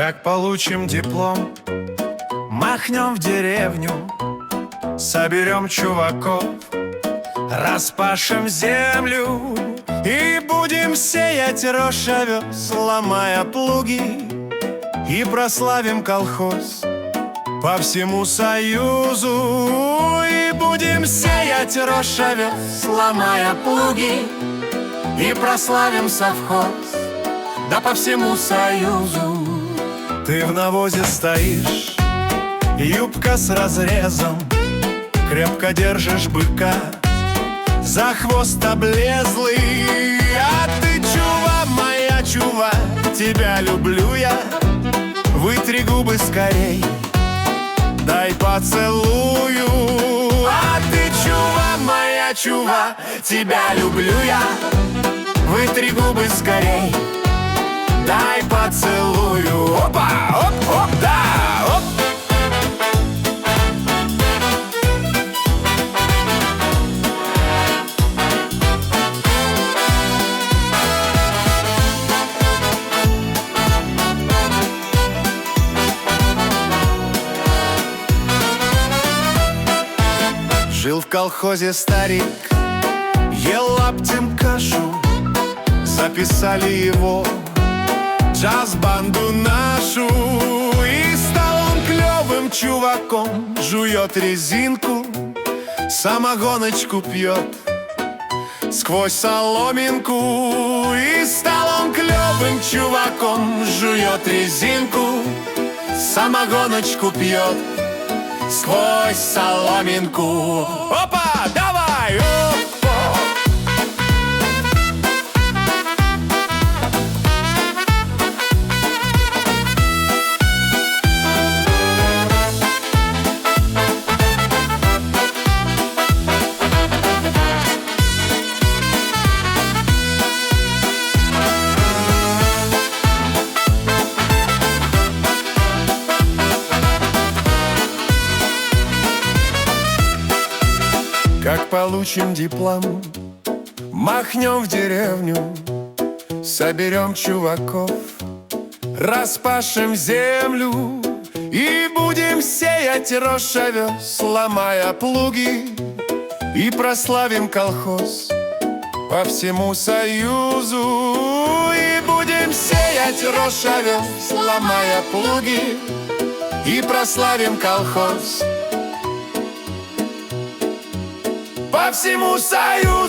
Как получим диплом, махнем в деревню, соберем чуваков, распашем землю и будем сеять рожь овес, ломая плуги, и прославим колхоз по всему Союзу. И будем сеять рожь овес, ломая плуги, и прославим совхоз, да по всему Союзу. Ты в навозе стоишь, юбка с разрезом, крепко держишь быка за хвост облезлый. А ты, чува, моя чува, тебя люблю я. Вытри губы скорей, дай поцелую. А ты, чува, моя чува, тебя люблю я. Вытри губы скорей, дай поцелую. Опа, оп, оп, да, оп. Жил в колхозе старик, ел лаптем кашу. Записали его джаз-банду нашу. И стал он клевым чуваком, жует резинку, самогоночку пьет сквозь соломинку. И стал он клевым чуваком, жует резинку, самогоночку пьет сквозь соломинку. Опа, давай! Как получим диплом, махнем в деревню, соберем чуваков, распашем землю и будем сеять рожь овес, ломая плуги, и прославим колхоз по всему Союзу. И будем сеять рожь овес, ломая плуги, и прославим колхоз по всему Союзу.